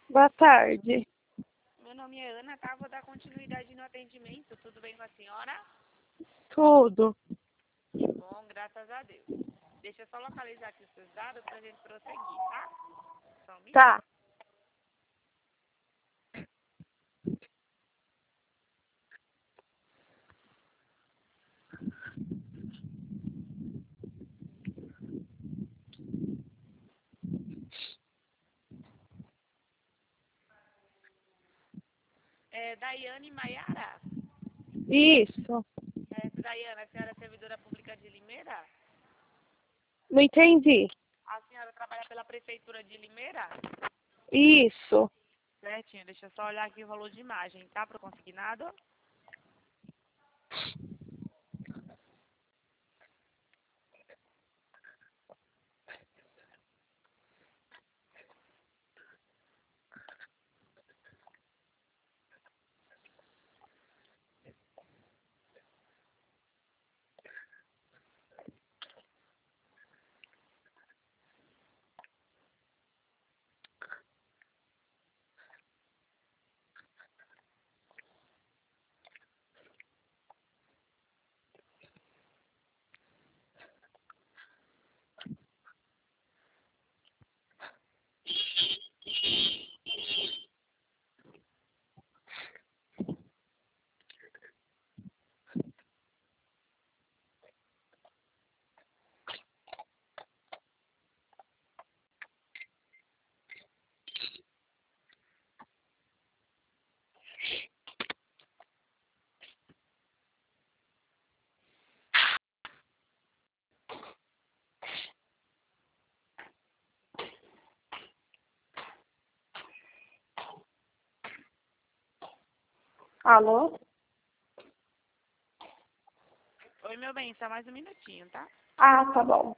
Boa tarde. Meu nome é Ana, tá? Vou dar continuidade no atendimento. Tudo bem com a senhora? Tudo. Que bom, graças a Deus. Deixa eu só localizar aqui os seus dados pra gente prosseguir, tá? Só um minuto. Tá. Daiane Maiara? Isso. Daiane, a senhora é servidora pública de Limeira? Não entendi. A senhora trabalha pela prefeitura de Limeira? Isso. Certinho, deixa eu só olhar aqui o valor de imagem, tá? Pro consignado. Alô? Oi, meu bem, só mais um minutinho, tá? Ah, tá bom.